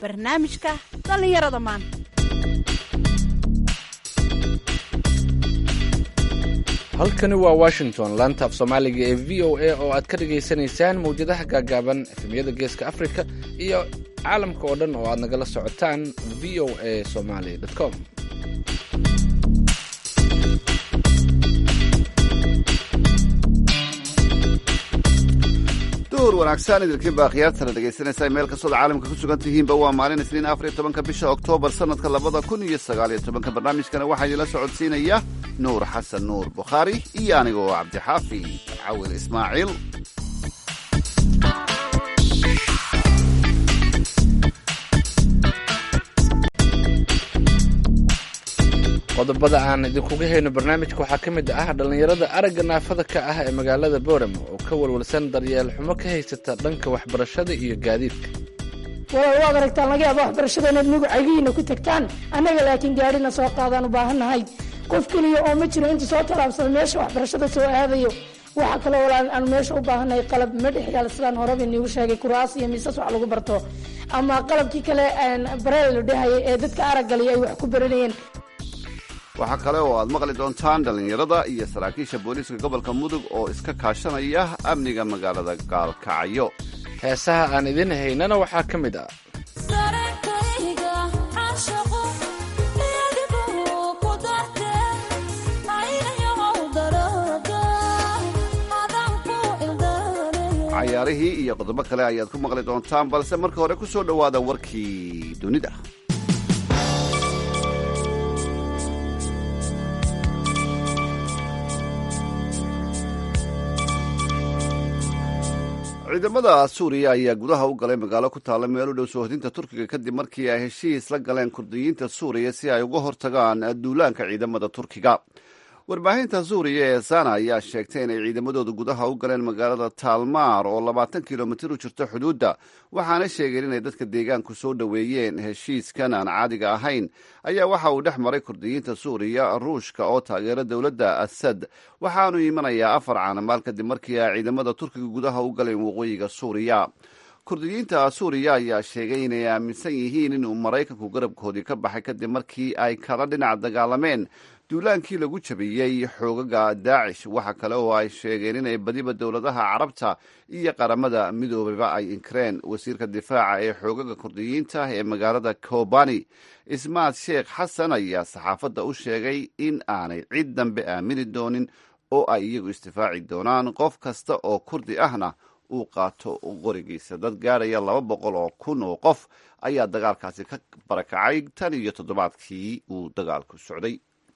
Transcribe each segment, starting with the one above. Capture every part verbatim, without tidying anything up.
barnaamijka dhallinyarada maanta. halkani waa washington, laanta af soomaaliga ee v o a oo aad ka dhagaysanaysaan mawjadaha gaagaaban efemyada geeska africa iyo caalamka oo dhan oo aad nagala socotaan v o a somaly com. duur wanaagsan idinkiin baa khiyaartana dhegaysanaysaa meel kastood caalamka ku sugan tihiinba. waa maalin isniin afar iyo tobanka bisha oktoobar sanadka labada kun iyo sagaal iyo tobanka. barnaamijkana waxaa idinla socodsiinaya nuur xasan nuur bukhaari iyo aniga oo cabdixaafi cawil ismaaciil. qodobada aan idinkuga hayno barnaamijka waxaa ka mid ah dhallinyarada aragga naafada ka ah ee magaalada booramo oo ka walwalsan daryeel xumo ka haysata dhanka waxbarashada iyo gaadiidka. walaal waad aragtaan laga yaaba waxbarashada inaad magacagiina ku tagtaan, annaga laakiin gaadhina soo qaadaan u baahannahay. qof keliya oo ma jiro inta soo talaabsada meesha waxbarashada soo aadayo. waxaa kaloo walaal aan meesha u baahannahay qalab madhex yaal sidaan horeba iniigu sheegay, kuraas iyo miisas wax lagu barto, ama qalabkii kale bareel la dhahayay ee dadka araggaliyo ay wax ku baranayeen. waxaa kale oo aad maqli doontaan dhallinyarada iyo saraakiisha booliiska gobolka mudug oo iska kaashanaya amniga magaalada gaalkacyo. heesaha aan idin haynana waxaa ka mid ah cayaarihii iyo qodobo kale ayaad ku maqli doontaan, balse marka hore ku soo dhowaada warkii dunida. ciidamada suuriya ayaa gudaha u galay magaalo ku taalla meel u dhow soohodinta turkiga kadib markii ay heshiis la galeen kurdiyiinta suuriya si ay uga hortagaan duulaanka ciidamada turkiga. warbaahinta suuriya ee sana ayaa sheegtay inay ciidamadooda gudaha u galeen magaalada taalmaar oo labaatan kilomitir u jirta xuduudda, waxaana sheegeen inay dadka deegaanku soo dhoweeyeen. heshiiskan aan caadiga ahayn ayaa waxa uu dhex maray kurdiyiinta suuriya, ruushka oo taageera dowladda asad, waxaanu imanayaa afar caanamaal kadib markii ay ciidamada turkiga gudaha u galeen waqooyiga suuriya. kurdiyiinta suuriya ayaa sheegay inay aaminsan yihiin inuu maraykanku garabkoodii ka baxay kadib markii ay kala dhinac dagaalameen duulaankii lagu jabiyey xoogaga daacish. waxa kale oo ay sheegeen inay badiba dowladaha carabta iyo qaramada midoobaba ay inkireen. wasiirka difaaca ee xoogaga kurdiyiinta ee magaalada kobani, ismaad sheekh xasan, ayaa saxaafadda u sheegay in aanay cid dambe aamini doonin oo ay iyagu isdifaaci doonaan, qof kasta oo kurdi ahna uu qaato qorigiisa. dad gaadhaya laba boqol oo kun oo qof ayaa dagaalkaasi ka barakacay tan iyo toddobaadkii uu dagaalku socday.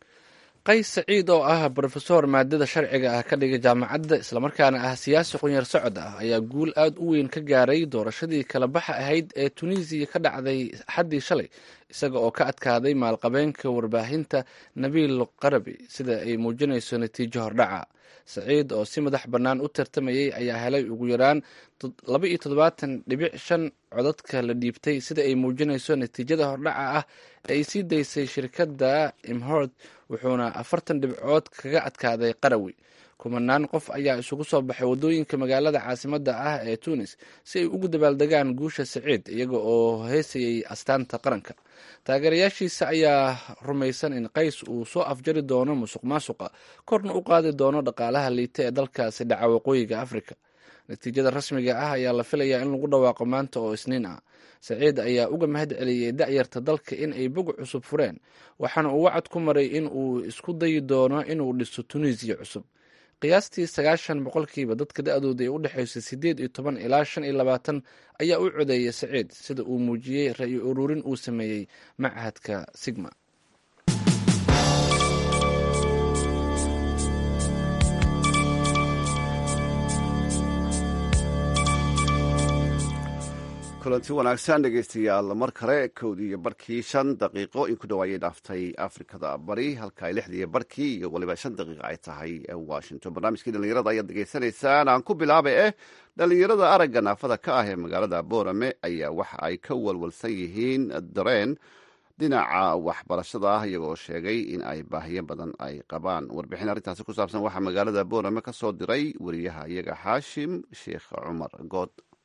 qays saciid oo ah brofesor maadada sharciga ah ka dhigay jaamacadda islamarkaana ah siyaasi qunyar socod ah ayaa guul aad u weyn ka gaaray doorashadii kala baxa ahayd ee tunisiya ka dhacday axaddii shalay, isaga oo ka adkaaday maalqabeenka warbaahinta nabiil qarabi sida ay muujinayso natiijo hordhaca. saciid oo si madax bannaan u tartamayay ayaa helay ugu yaraan laba iyo toddobaatan dhibic shan codadka la dhiibtay sida ay muujinayso natiijada hordhaca ah ee ay sii daysay shirkadda imhord, wuxuuna afartan dhibcood kaga adkaaday qarawi. kumanaan qof ayaa isugu soo baxay waddooyinka magaalada caasimadda ah ee tunis si ay ugu dabaaldegaan guusha saciid, iyaga oo heesayay astaanta qaranka. taageerayaashiisa ayaa rumaysan in qays uu soo afjari doono musuq maasuqa, korna u qaadi doono dhaqaalaha liita ee dalkaasi dhaca waqooyiga afrika. natiijada rasmiga ah ayaa la filayaa in lagu dhawaaqo maanta oo isniin ah. saciid ayaa uga mahad celiyey da'yarta dalka in ay bog cusub fureen, waxaana uu wacad ku maray in uu isku dayi doono inuu dhiso tunisiya cusub. qiyaastii sagaashan boqolkiiba dadka da-dooda ee u dhexaysa siddeed iyo toban ilaa shan iyo labaatan ayaa u codeeyay saciid, sida uu muujiyey ra-yi ururin uu sameeyey machadka sigma. kulanti wanaagsan dhegaystayaal, mar kale kowdii iyo barkii shan daqiiqo in ku dhawaayay dhaaftay afrikada bari, halka ay lixdii iyo barkii iyo waliba shan daqiiqo ay tahay washington. barnaamijkii dhallinyarada ayaad degeysanaysaan. aan ku bilaaba eh dhallinyarada aragga naafada ka ah ee magaalada boorame ayaa waxa ay ka walwalsan yihiin dareen dhinaca waxbarashada ah, iyagoo sheegay in ay baahiyo badan ay qabaan. warbixin arrintaasi ku saabsan waxaa magaalada boorame ka soo diray wariyaha iyaga xaashim sheekh cumar good.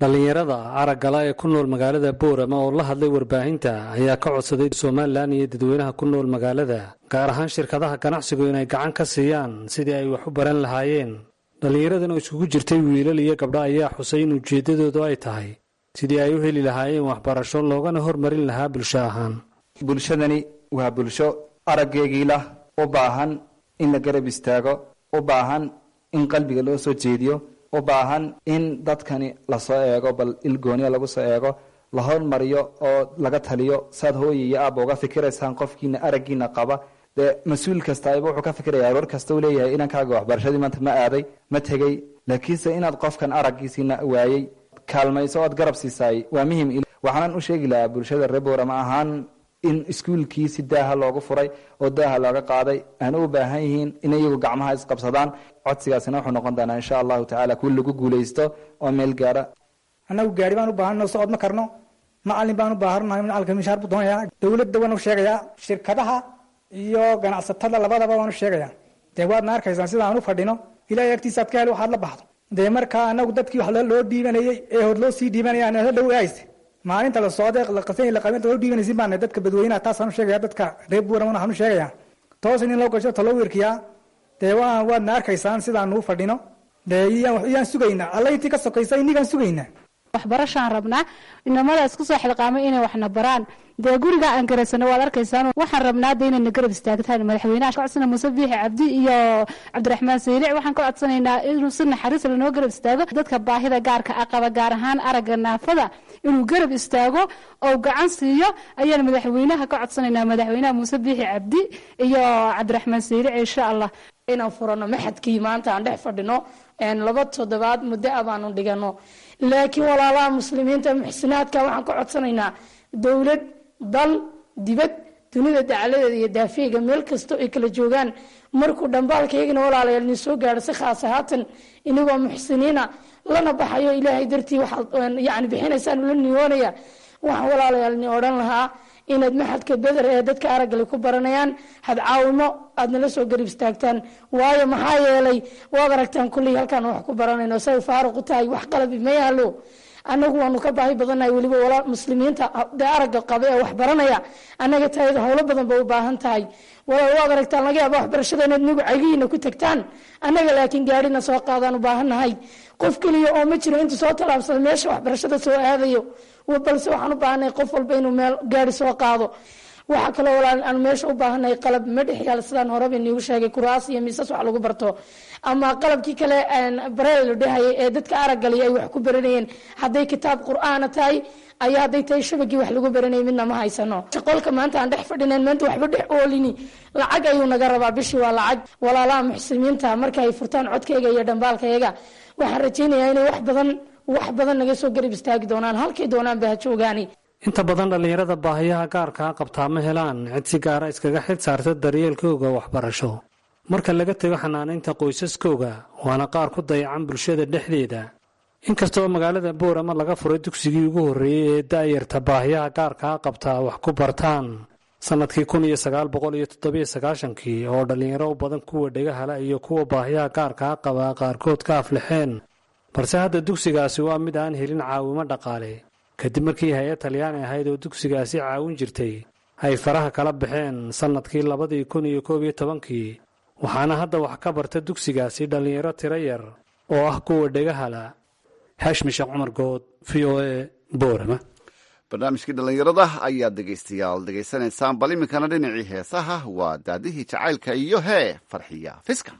dhallinyarada araggala ee ku nool magaalada boorama oo la hadlay warbaahinta ayaa ka codsaday somalilan iyo dadweynaha ku nool magaalada gaar ahaan shirkadaha ganacsigu inay gacan ka siiyaan sidii ay wax u baran lahaayeen. dhallinyaradan oo isugu jirtay wiilal iyo gabdho ayaa xusay in ujeeddadoodu ay tahay sidii ay u heli lahaayeen waxbarasho loogana hormarin lahaa bulsho ahaan. bulshadani waa bulsho araggeegiila u baahan in la garab istaago, u baahan in qalbiga loo soo jeediyo, u baahan in dadkani lasoo eego, bal ilgooniya lagu soo eego, la hormariyo oo laga taliyo. saad hooye iyo aabba uga fikiraysaan qofkiina araggiina qaba, dee mas-uul kasta ayba wuxuu ka fikiraya aroor kasta uu leeyahay inankaaga waxbarashadii maanta ma aaday ma tegey, laakiinse inaad qofkan araggiisiina waayey kaalmayso oad garab siisaay waa muhiim. waxaanan u sheegi lahaa bulshada reer boorama ahaan in iskuulkii si daaha loogu furay oo daaha looga qaaday aana u baahan yihiin in iyagu gacmaha isqabsadaan. codsigaasina wuxuu noqon doonaa insha allahu tacaala kuwi lagu guulaysto oo meel gaara. annagu gaari baan u baahanno socod ma karno, macalin baan u baahannahay, macalka mishaar buu doonayaa. dowladda waan u sheegayaa, shirkadaha iyo ganacsatada labadaba waan u sheegayaa. dee waadna arkaysaan sida aan u fadhino, ilaahay agtiisaad ka heli waxaad la baxdo. dee markaa annagu dadkii wax loo dhiibanayey ee hor loo sii dhiibanaya ana dhow hayste maalinta la socday la qasay la qabin loo dhiibanaysin baan dadka badweynaha taasaan u sheegayaa. dadka reer buurama waxaan u sheegayaa toos in loo gasho talo wirkiyaa. dee waan waadna arkaysaan sidaan u fadhino, dee iyaan sugaynaa alla intii ka sokaysa inigaan sugaynaa. waxbarashaan rabnaa inamada isku soo xilqaamay inay waxna baraan. dee guriga aan garaysano waad arkaysaan. waxaan rabnaa de inayna garab istaagtaan madaxweynaha ka codsana muuse biixi cabdi iyo cabdiraxmaan saylic. waxaan ka codsanaynaa inuu si naxariis lanoo garab istaago dadka baahida gaarka ah qaba, gaar ahaan aragga naafada inuu garab istaago oo gacan siiyo ayaan madaxweynaha ka codsanaynaa, madaxweynaha muuse biixi cabdi iyo cabdiraxmaan saylic insha allah. inaan furano maxadkii maanta aan dhex fadhino laba toddobaad muddo ah baanu dhigano. laakiin walaalaha muslimiinta muxsinaadka waxaan ka codsanaynaa dowlad, dal, dibad, dunida dacaladeeda iyo daafeega meel kasto ay kala joogaan, markuu dhambaalkaygana walaalayaal ni soo gaadho si khaas ahaatan inagoo muxsiniina lana baxayo ilaahay dartii waxaad yani bixinaysaan ula niyoonaya. waxaan walaalayaal ni odhan lahaa inaad maxadka beder ee dadka araggale ku baranayaan had caawimo aad nala soo garib istaagtaan. waayo maxaa yeelay waad aragtaan kulley halkaan wax ku baranayno say faaruq u tahay, wax qalabi ma yaalo. annagu waanu ka baahi badannahay weliba walaa muslimiinta dee aragga qaba ee wax baranaya annaga tayada howlo badan ba u baahan tahay. walaal waad aragtaan laga yaaba waxbarashada inaad nagu cagihiina ku tagtaan, annaga laakiin gaadhina soo qaadaan u baahannahay. qof keliya oo ma jiro intuu soo tallaabsada meesha waxbarashada soo aadayo, balse waxaan u baahannahay qof walba inuu meel gaari soo qaado. waxaa kaloo walaal aan meesha u baahannahay qalab ma dhex yaal sidaan horeba iniigu sheegay, kuraas iyo miisas wax lagu barto, ama qalabkii kale bareel la dhehayay ee dadka araggalay ay wax ku baranayeen, hadday kitaab qur'aana tahay ayaa hadday tahay shabagii wax lagu baranayay midna ma haysano. shaqolka maanta aan dhex fadhinayn maanta waxba dhex oolini, lacag ayuu naga rabaa bishii waa lacag. walaalaha muxsimiinta marka ay furtaan codkayga iyo dhambaalkayga waxaan rajaynayaa inay wax badan wax badan naga soo garab istaagi doonaan, halkay doonaanba ha joogaani. inta badan dhallinyarada baahiyaha gaarkaa qabtaa ma helaan cid si gaara iskaga xid saarta daryeelkooga waxbarasho marka laga tago xanaanaynta qoysaskooga, waana qaar ku dayacan bulshada dhexdeeda. inkastoo magaalada boorama laga furay dugsigii ugu horreeyey ee daayarta baahiyaha gaarkaa qabtaa wax ku bartaan sannadkii kun iyo sagaal boqol iyo toddobiyo sagaashankii, oo dhallinyaro u badan kuwa dhegahala iyo kuwa baahiyaha gaarkaa qaba qaarkood ka aflixeen, balse hadda dugsigaasi waa mid aan helin caawimo dhaqaale kadib markii hay-ad talyaani ahayd oo dugsigaasi caawin jirtay ay faraha kala baxeen sannadkii labadii kun iyo koob iyo tobankii. waxaana hadda wax ka barta dugsigaasi dhallinyaro tiro yar oo ah kuwa dhegahala. xashmi sheekh cumar good, v o a, boorama. barnaamijkii dhallinyarada ayaad dhegaystayaal dhegaysanaysaan, bal iminkana dhinacii heesaha waa daadihii jacaylka iyo hee farxiya fiska.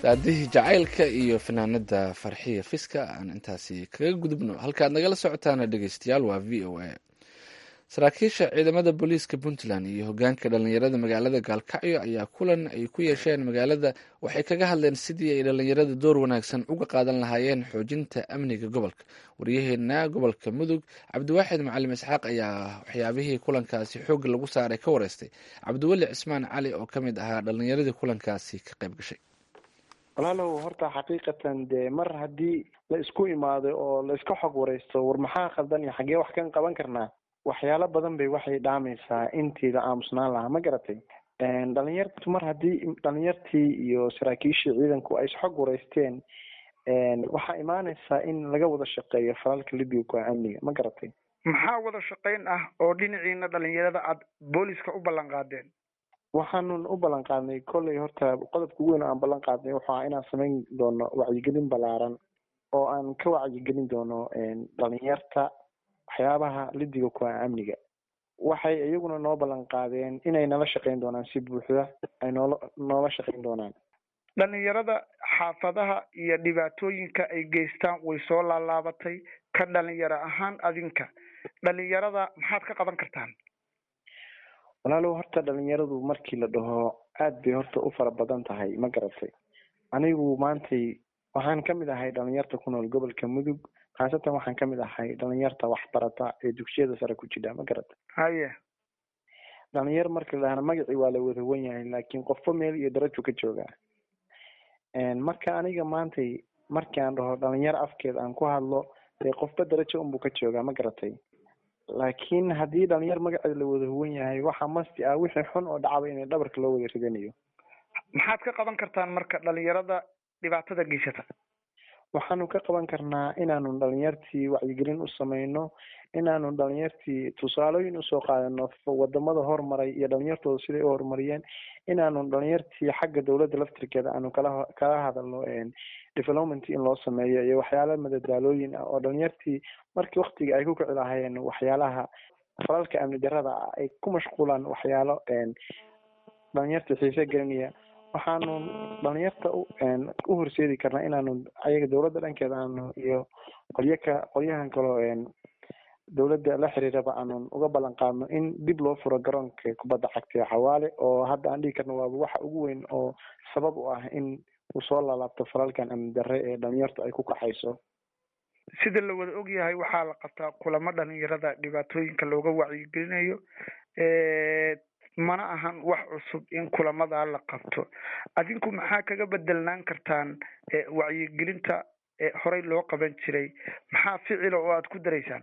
daadihii jacaylka iyo fanaanada farxiya fiska aan intaasi kaga gudubno. halkaad nagala socotaana dhegeystayaal waa v o a. saraakiisha ciidamada booliiska puntland iyo hogaanka dhalinyarada magaalada gaalkacyo ayaa kulan ay ku yeesheen magaalada waxay kaga hadleen sidii ay dhalinyarada door wanaagsan uga qaadan lahaayeen xoojinta amniga gobolka. waryaheena gobolka mudug cabdiwaaxid macalim isxaaq ayaa waxyaabihii kulankaasi xoogga lagu saaray ka wareystay cabdiweli cismaan cali oo kamid ahaa dhalinyaradii kulankaasi ka qayb gashay. walaalow horta xaqiiqatan dee mar haddii la isku imaado oo la iska xog wareysto war maxaa khaldan iyo xaggee wax kan qaban karnaa, waxyaalo badan bay waxay dhaamaysaa intii la aamusnaan lahaa, ma garatay. dhalinyartu mar haddii dhalinyartii iyo saraakiishii ciidanku ay isxog wareysteen waxaa imaanaysaa in laga wada shaqeeyo falalka libiga amniga, ma garatay. maxaa wada shaqeyn ah oo dhinaciina dhalinyarada aad booliska u ballan qaadeen? waxaanun u ballan qaadnay kolley horta qodobka ugu weyn oo aan ballan qaadnay waxa inaan samayn doono wacyigelin ballaaran oo aan ka wacyigelin doono dhalinyarta waxyaabaha lidiga ku ah amniga. waxay iyaguna noo ballan qaadeen inay nala shaqeyn doonaan si buuxda, ay noola noola shaqeyn doonaan. dhalinyarada xaafadaha iyo dhibaatooyinka ay geystaan way soo laalaabatay. ka dhalinyaro ahaan adinka dhalinyarada maxaad ka qaban kartaan? walaalow horta dhalinyaradu markii la dhaho aad bay horta u fara badan tahay, ma garatay. anigu maantay waxaan kamid ahay dhalinyarta ku nool gobolka mudug, khaasatan waxaan kamid ahay dhalinyarta waxbarata ee dugsiyada sare ku jira, ma garatay. haye dhalinyar marka la dhahana magacii waa la wada wan yahay, laakiin qofba meel iyo darajo ka joogaa. marka aniga maantay markii aan dhaho dhalinyar afkeed aan ku hadlo dee qofba darajo unbuu ka joogaa, ma garatay. laakiin haddii dhalinyar magaceeda la wada huwan yahay waxaa masti ah wixii xun oo dhacaba in dhabarka loo wada ridanayo. maxaad ka qaban kartaan marka dhalinyarada dhibaatada geysata? waxaanu ka qaban karnaa inaanu dhalinyartii wacyigelin u sameyno, inaanu dhalinyartii tusaalooyin usoo qaadano wadamada horumaray iyo dhalinyartooda siday u horumariyeen, inaanu dhalinyartii xagga dowladda laftirkeeda aanu kala kala hadalno development in loo sameeyo iyo waxyaala madadaalooyin ah oo dhalinyartii markii waktiga ay ku kici lahaayeen waxyaalaha falalka amni darada ah ay ku mashquulaan waxyaalo dhalinyartii xiise gelinaya. waxaanu dhalinyarta u horseedi karnaa inaanu ayaga dowladda dhankeeda aanu iyo qolyaka qolyahan kaloo dowladda la xiriiraba aanu uga ballan qaadno in dib loo furo garoonka kubadda cagta xawaale oo hadda aan dhihi karno waaba waxa ugu weyn oo sabab u ah in uu soo laalaabto falalkan amni darre ee dhalinyarta ay ku kaxayso. sida la wada ogyahay waxaa la qabtaa kulamo dhalinyarada dhibaatooyinka looga wacyigelinayo, mana ahan wax cusub in kulamada la qabto. adinku maxaa kaga bedelnaan kartaan wacyigelinta horey loo qaban jiray? maxaa ficila oo aad ku daraysaan?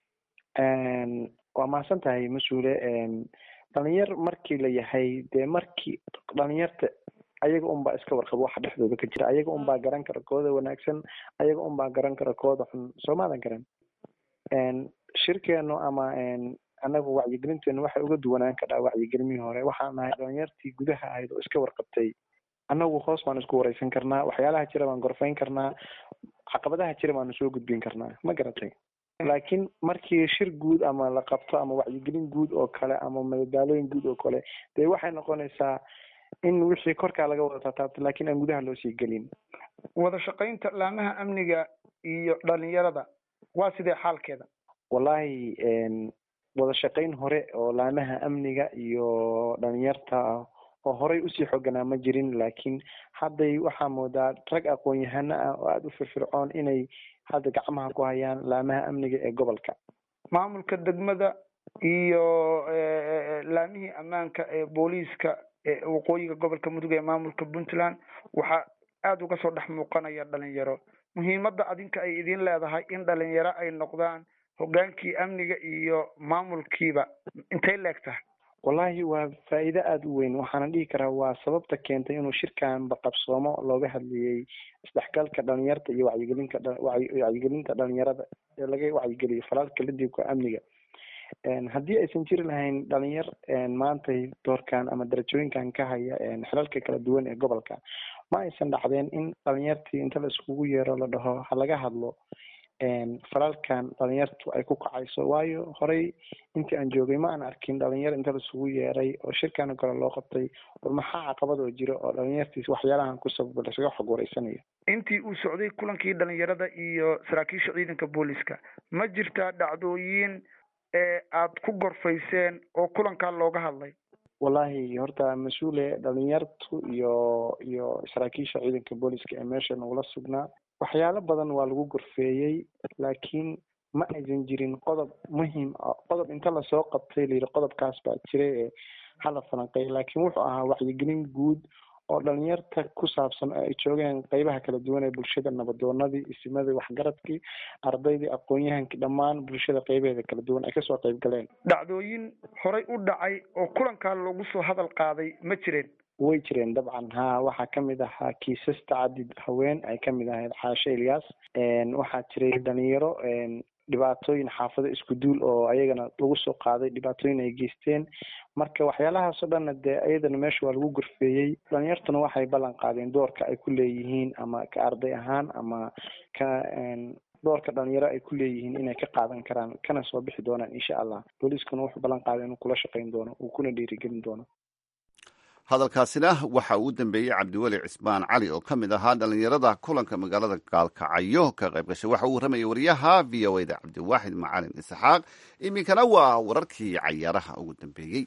waa mahadsan tahay mas-uule. dhalinyar markii la yahay dee markii dhalinyarta ayaga unbaa iska warqabo waxa dhexdooda ka jira, ayaga unbaa garan kara kooda wanaagsan, ayaga unbaa garan kara kooda xun, soo maadan garan. shirkeenu ama anagu wacyigelinteenu waxay uga duwanaan kadhaa wacyigelimihii hore. waxaan nahay dhalinyartii gudaha ahayd oo iska warqabtay. anagu hoos baan isku wareysan karnaa, waxyaalaha jira baan gorfayn karnaa, caqabadaha jira baanu soo gudbin karnaa, ma garatay. laakiin markii shir guud ama la qabto ama wacyigelin guud oo kale ama madadaalooyin guud oo kale dee waxay noqonaysaa in wixii korkaa laga wada taataabto laakiin aan gudaha loo sii gelin. wada shaqaynta laamaha amniga iyo dhalinyarada waa sidee xaalkeeda? wallahi wada shaqayn hore oo laamaha amniga iyo dhalinyarta oo horey usii xooganaa ma jirin, laakiin hadday waxaa moodaa rag aqoon-yahano ah oo aada u firfircoon inay hadda gacmaha ku hayaan laamaha amniga ee gobolka. maamulka degmada iyo laamihii ammaanka ee booliiska ee waqooyiga gobolka mudug ee maamulka puntland waxaa aada uga soo dhex muuqanaya dhalinyaro. muhiimadda adinka ay idin leedahay in dhalinyaro ay noqdaan hogaankii amniga iyo maamulkiiba intay leegtahay? wallahi waa faa'iido aada u weyn. waxaana dhihi karaa waa sababta keentay inuu shirkanba qabsoomo looga hadlayay isdhexgalka dhalinyarta iyo wacyigelinka wacyigelinta dhalinyarada ee laga wacyigeliyo falalka lidibka amniga. haddii aysan jiri lahayn dhalinyar maantay doorkan ama darajooyinkan ka haya xilalka kala duwan ee gobolka, ma aysan dhacdeen in dhalinyartii inta la iskugu yeero la dhaho ha laga hadlo falalkan dhalinyartu ay ku kacayso. Waayo horey intii aan joogay ma aan arkin dhalinyaro inta lasugu yeeray oo shirkan kale loo qabtay war maxaa caqabad oo jira oo dhalinyartiis waxyaalahan ku sababa lasaga xog wareysanayo. intii uu socday kulankii dhalinyarada iyo saraakiisha ciidanka booliska ma jirtaa dhacdooyin ee aad ku gorfayseen oo kulankaa looga hadlay? wallahi horta mas-uule dhalinyartu iyo iyo saraakiisha ciidanka booliska ee meesha nagula sugnaa waxyaalo badan waa lagu gorfeeyey, laakiin ma aysan jirin qodob muhiim ah qodob inta lasoo qabtay layidhi qodobkaas baa jiray ee hala falanqeey. laakiin wuxuu ahaa wacyigelin guud oo dhalinyarta ku saabsan oo ay joogeen qeybaha kala duwan ee bulshada, nabadoonadii, isimadii, waxgaradkii, ardaydii, aqoon-yahankii, dhammaan bulshada qeybaheeda kala duwan ay kasoo qeyb galeen. dhacdooyin horey u dhacay oo kulankaa lagu soo hadal qaaday ma jireen? way jireen dabcan. ha waxaa kamid ahaa kiisas tacadid haween ay kamid ahayd Caashe Ilyas. waxaa jiray dhalinyaro dhibaatooyin xaafado isku duul oo ayagana lagu soo qaaday dhibaatooyin ay geysteen. marka waxyaalahaas oo dhanna dee ayadana meesha waa lagu gorfeeyey. dhalinyartuna waxay ballan qaadeen doorka ay ku leeyihiin ama ka arday ahaan ama ka doorka dhalinyaro ay ku leeyihiin inay ka qaadan karaan kana soo bixi doonaan insha allah. booliiskuna wuxuu ballan qaaday inuu kula shaqayn doono uu kuna dhiirigelin doono. hadalkaasina waxa uu dambeeyey cabdiweli cismaan cali oo ka mid ahaa dhalinyarada kulanka magaalada gaalkacyo ka qayb gashay. waxa uu warramayay wariyaha v o da cabdiwaaxid macalin isxaaq. iminkana waa wararkii cayaaraha ugu dambeeyey.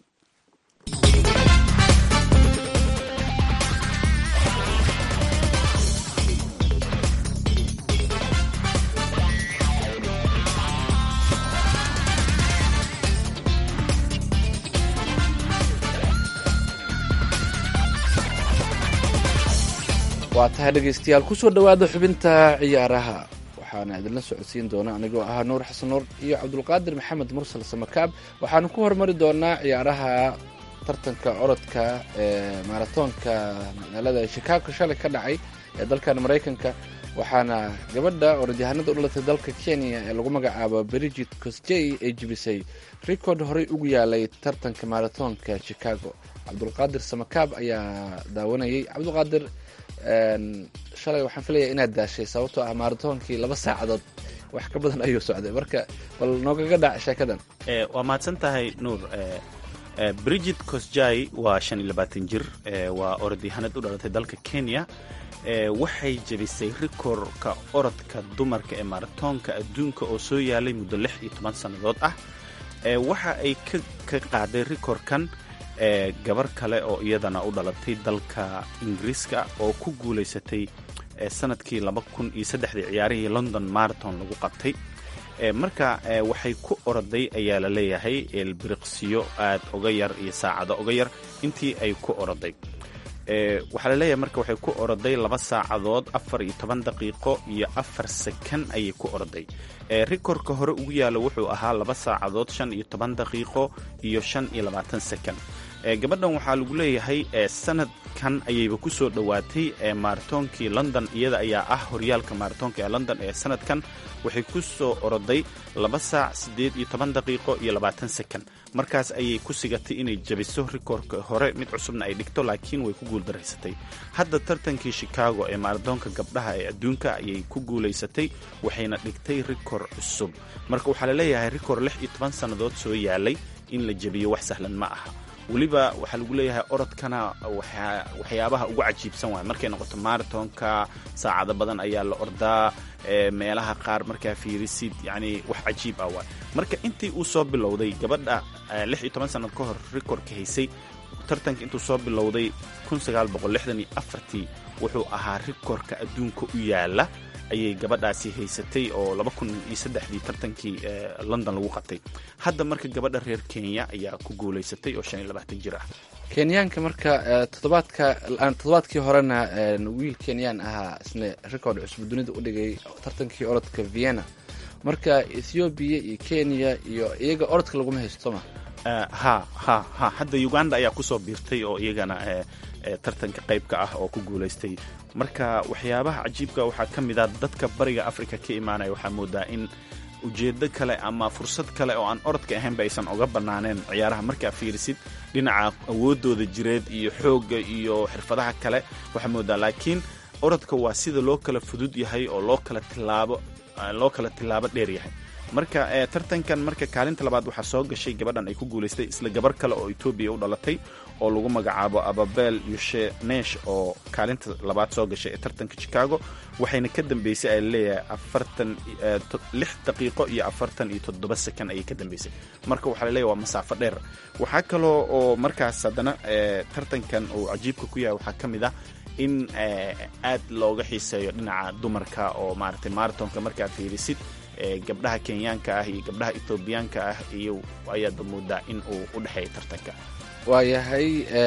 waa tahay dhegaystayaal kusoo dhowaada xubinta ciyaaraha waxaana idinla socodsiin doona anigoo ahaa nuur xasan nuur iyo cabdulqaadir maxamed mursal samakaab. waxaanu ku hormari doonaa ciyaaraha tartanka orodka ee maratoonka magaalada chicago shalay ka dhacay ee dalkan maraykanka. waxaana gabadha orodyahanada u dhalatay dalka kenya ee lagu magacaabo Bridget Kosgei ay jibisay rikood horey ugu yaalay tartanka maratoonka Chicago. cabdulqaadir samakaab ayaa daawanayay. cabdulqaadir shalay waxaan filaya inaad daashay sababtoo ah maaratoonkii laba saacadood wax ka badan ayuu socday, marka bal noogaga dhac sheekadan. waa mahadsan tahay nuur. Bridget Kosgei waa shan iyo labaatan jir, waa orodyahanad u dhalatay dalka Kenya. waxay jebisay rikoorka orodka dumarka ee maratoonka adduunka oo soo yaalay muddo lix iyo toban sannadood ah. waxa ay ka qaaday rikoorkan gabar kale oo iyadana u dhalatay dalka ingiriiska oo ku guulaysatay sanadkii laba kun iyo saddexdii ciyaarihii London Marathon lagu qabtay. marka waxay ku oroday ayaa la leeyahay elbiriqsiyo aad uga yar iyo saacado uga yar intii ay ku oroday. waxaa la leeyahay marka waxay ku oroday laba saacadood afar iyo toban daqiiqo iyo afar sekan ayay ku oroday. rikoorka hore ugu yaalo wuxuu ahaa laba saacadood shan iyo toban daqiiqo iyo shan iyo labaatan sekan. gabadhan waxaa lagu leeyahay sanadkan ayayba ku soo dhowaatay maratoonkii London. iyada ayaa ah horyaalka maratoonka ee London ee sanadkan. waxay ku soo oroday laba saac siddeed iyo toban daqiiqo iyo labaatan sekan. markaas ayay ku sigatay inay jabiso rikoorka hore mid cusubna ay dhigto, laakiin way ku guuldaraysatay. hadda tartankii Chicago ee maratoonka gabdhaha ee adduunka ayay ku guulaysatay waxayna dhigtay rikoor cusub. marka waxaa la leeyahay rikoor lix iyo toban sannadood soo yaalay in la jabiyo wax sahlan ma aha. weliba waxaa lagu leeyahay orodkana waxyaabaha ugu cajiibsan waay markay noqoto maratoonka. saacado badan ayaa la ordaa, meelaha qaar markaa fiirisid yani wax cajiib ah waay. marka intii uu soo bilowday gabadha lix iyo toban sannad ka hor rikoorka haysay, tartanka intuu soo bilowday kun sagaal boqol lixdan iyo afartii wuxuu ahaa rikoorka adduunka u yaala ayay gabadhaasi haysatay oo laba kun iyo saddexdii tartankii London lagu qabtay. hadda marka gabadha reer Kenya ayaa ku guulaysatay oo shan iyo labaatan jir ah. kenyaanka marka toddobaadka toddobaadkii horena wiil kenyaan ahaa isna rikood cusub dunida u dhigay tartankii orodka Vienna. marka Ethiopia iyo Kenya iyo iyaga orodka laguma haysto ma ha ha ha hadda Uganda ayaa ku soo biirtay oo iyagana tartanka qaybka ah oo ku guulaystay. marka waxyaabaha cajiibka waxaa ka mid ah dadka bariga Afrika ka imaanaya waxaa moodaa in ujeedo kale ama fursad kale oo aan orodka ahaynba aysan uga bannaaneen ciyaaraha. markaa fiirisid dhinaca awoodooda jireed iyo xoogga iyo xirfadaha kale waxaa moodaa, laakiin orodka waa sida loo kala fudud yahay oo loo kala tilaabo loo kala tilaabo dheer yahay marka tartankan marka kaalinta labaad waxaa soo gashay gabadhan ay ku guulaystay isla gabar kale oo etoobiya u dhalatay oo lagu magacaabo ababel yushenesh oo kaalinta labaad soo gashay ee tartanka chicago waxayna ka dambeysay ay leeyahay afartan lix daqiiqo iyo afartan iyo toddoba sekan ayay ka dambeysay marka waxaa laleeyahay waa masaafo dheer waxaa kaloo oo markaas haddana tartankan uu cajiibka ku yahay waxaa ka mid ah in aad looga xiiseeyo dhinaca dumarka oo maaragtay maratonka markaad fiirisid gabdhaha kenyaanka ah iyo gabdhaha ethoobiyaanka ah iyo ayaad moodaa in uu u dhexeeya tartanka waayahay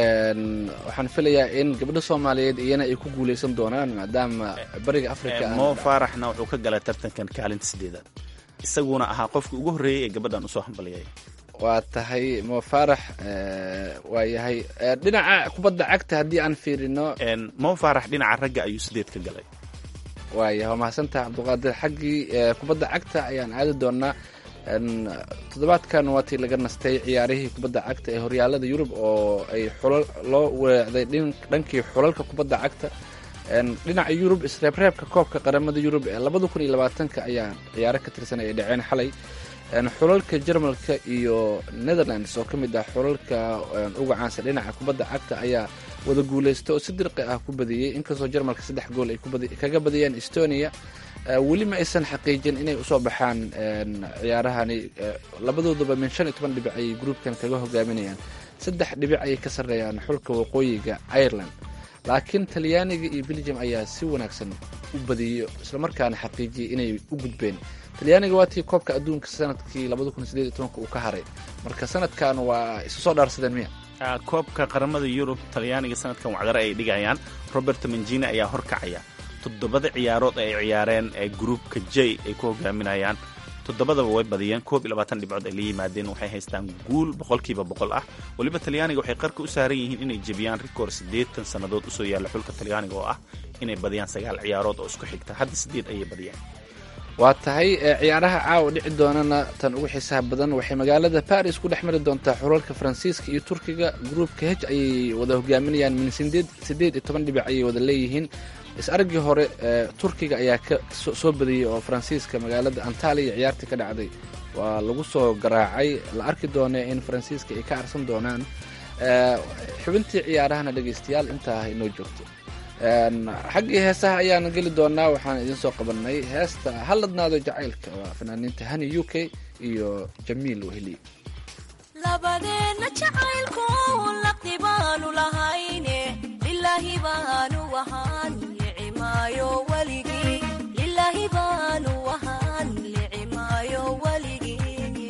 waxaan filayaa in gabdho soomaaliyeed iyana ay ku guulaysan doonaan maadaama bariga africa mo faaraxna wuxuu ka galay tartankan kaalinta sideedaad isaguna ahaa qofkii ugu horreeyey ee gabadhan usoo hambaliyay waa tahay mo faarax waayahay dhinaca kubadda cagta haddii aan fiirino mo faarax dhinaca ragga ayuu sideed ka galay waaya waa mahadsantaha cabdiqaadir xaggii kubadda cagta ayaan aadi doonaa toddobaadkan waatii laga nastay ciyaarihii kubadda cagta ee horyaalada yurub oo ay xulal loo weecday dhankii xulalka kubadda cagta dhinaca yurub isreebreebka koobka qaramada yurub ee labada kun iyo labaatanka ayaa ciyaaro ka tirsan ay dhaceen xalay xulalka jarmalka iyo netherlands oo ka mid ah xulalka uga caansan dhinaca kubadda cagta ayaa wada guulaysta oo si dirqi ah ku badiyey inkastoo jarmalka saddex gool ay kaga badiyeen estonia weli ma aysan xaqiijin inay usoo baxaan ciyaarahani labadoodaba min shan iyo toban dhibic ayay gruubkan kaga hogaaminayaan saddex dhibic ayay ka sarreeyaan xulka waqooyiga ireland laakiin talyaaniga iyo belgium ayaa si wanaagsan u badiyo islamarkaana xaqiijiyay inay u gudbeen talyaaniga waatii koobka adduunka sanadkii labada kun sideed iyo tobanka uu ka haray marka sanadkan waa isu soo dhaarsadeen miya koobka qaramada yurub talyaaniga sanadkan wacdare ay dhigayaan roberto mangini ayaa horkacaya toddobada ciyaarood ay ciyaareen ee gruupka j ay ku hogaaminayaan toddobadaba way badiyeen koob iyo labaatan dhibcood ay la yimaadeen waxay haystaan guul boqolkiiba boqol ah weliba talyaaniga waxay qarka u saaran yihiin inay jebiyaan rikoor siddeetan sannadood usoo yaalla xulka talyaaniga oo ah inay badiyaan sagaal ciyaarood oo isku xigta hadda siddeed ayay badiyaan waa tahay ciyaaraha caawa dhici doonana tan ugu xiisaha badan waxay magaalada baris ku dhex mari doontaa xulalka faransiiska iyo turkiga gruupka h ayay wada hogaaminayaan min siddeed iyo toban dhibic ayay wada leeyihiin is-aragii hore turkiga ayaa ka soo badiyey oo faransiiska magaalada antaliya ciyaartii ka dhacday waa lagu soo garaacay la arki doonee in faransiiska ay ka arsan doonaan xubintii ciyaarahana dhegaystayaal intaa inoo joogto xaggii heesaha ayaan geli doonaa waxaan idiin soo qabanay heesta halladnaado jacaylka waa fanaaniinta hani u k iyo jamiil weheli labadeena jacaylku laqdi baanu lahayne lilaahi baanu wahaan licimaayo weligii lilaahi baanu wahaan licimaayo weligii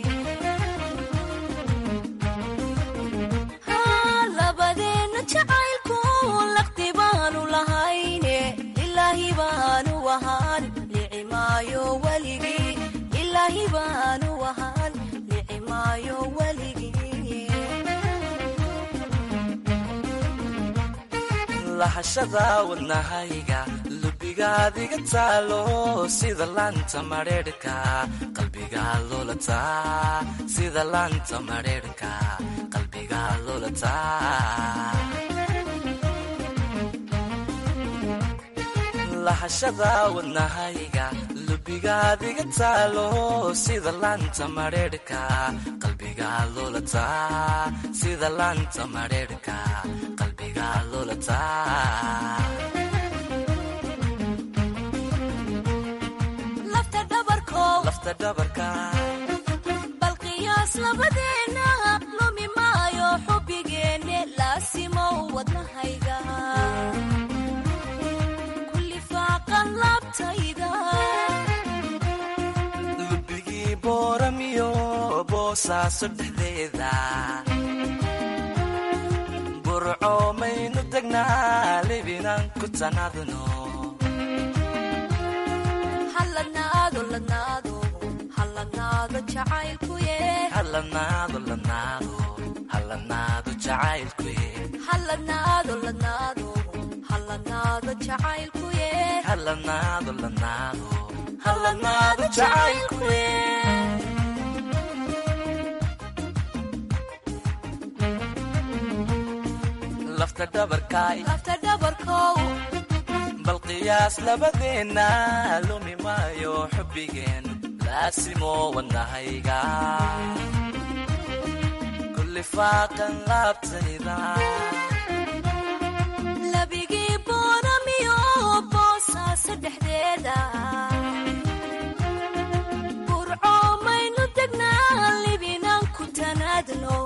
labadeena jacaylku laqdi baanu lahayne lilaahi baanu wahaan licimaayo weligii lilaahi baanu wahaan licimaayo weligii lahashada wadnahayga lubigaadiga taalo sida laanta madheerhka qalbiga loolataa sida laanta madheerhka qalbiga loolataa lahashada wadnahayga lubigaadiga taalo sida laanta madheerhka qalbiga loolataa sida laanta madheerhka qalbiga loolataa lafta dhabarko lafta dhabarka bal qiyaas labadeena lumi maayo xubbigeenne laasimow wadnahayga kulli faaqan laabtayda lubigii booramiyo boosaaso dhexdeeda burco maynu degnaa libinaan ku tanaadno halladnaado ladnaado halladnaado jacaylkuye halladnaado ladnaado halladnaado jacaylkuye halladnaado ladnaado halladnaado jacaylkuye halladnaado ladnaado halladnaado jacaylkuye lafta dhabarkaay lafta dhabarkow bal qiyaas labadeena lumi maayo xubbigeen laasimo wadnahayga kulli faaqan laabtayda labigii booramiyo boosaa saddexdeeda burco maynu degnaa libinaan ku tanaadno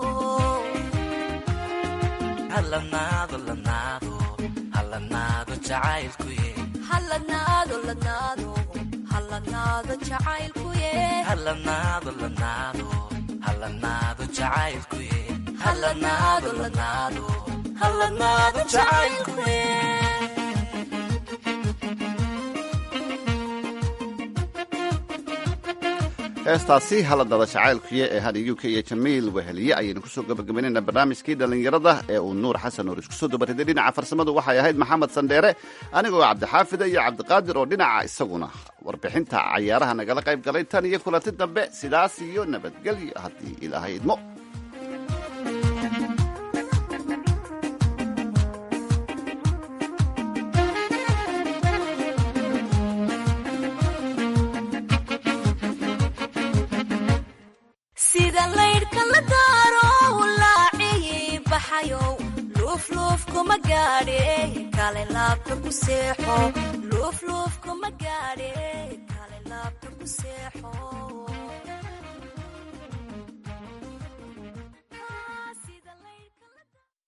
halanaado lanaado halanaado jacaylkuye halanaado lanaado halanaado jacaylkuye halanaado lanaado halanaado jacaylkuye halanaado lanaado halanaado jacaylkuye heestaasi haladada jacaylkuye ee hani u k iyo jamiil weheliye ayaynu kusoo gabagabaynaynaa barnaamijkii dhallinyarada ee uu nuur xasan nuur isku soo dabariday dhinaca farsamadu waxay ahayd maxamed sandheere anigoo cabdixaafida iyo cabdiqaadir oo dhinaca isaguna warbixinta cayaaraha nagala qayb galay tan iyo kulanti dambe sidaas iyo nabadgelyo haddii ilaahay idmo sida laydhka la daaro laacii baxayow luufluuf kuma gaadhe kale laabta ku seexo luufluuf kuma gaadhe kale laabta ku seexo